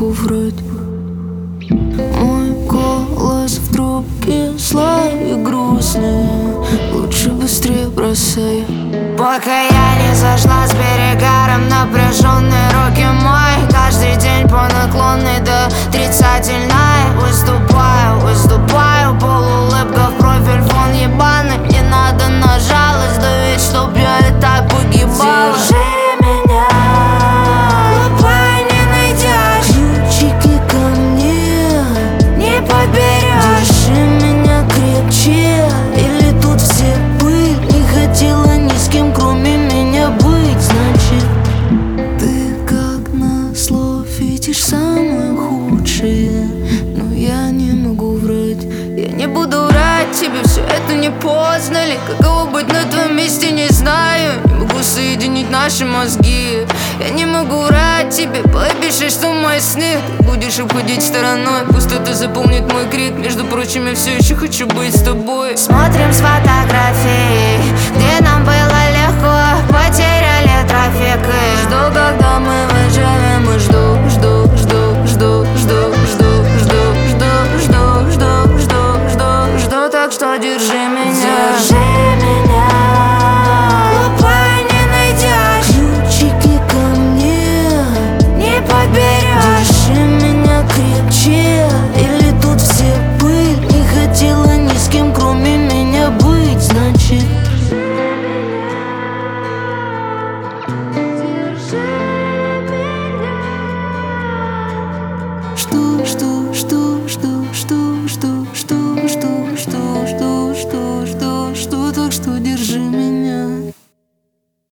могу врать. Мой голос в трубке злой и грустный, лучше быстрее бросай. Пока я не зашла с перегаром, напряженные руки мои каждый день по наклонной до отрицательной. Выступаю, полуулыбка в профиль, фон ебаный. Не надо на жалость давить, чтоб я и так погибала. Держи меня, глупой не найдешь, Ключики ко мне не подберешь. Держи меня крепче, или тут все пыль. Не хотела ни с кем кроме меня быть. Значит, ты как назло видишь самое худшее. Но я не могу врать. Я не буду врать тебе, все это не поздно ли? Каково быть на твоем месте, не знаю. Не могу соединить наши мозги. Я не могу врать тебе, пообещай, что мои сны ты будешь обходить стороной. Пустота заполнит мой крик. Между прочим, я все еще хочу быть с тобой. Смотрим с фотографий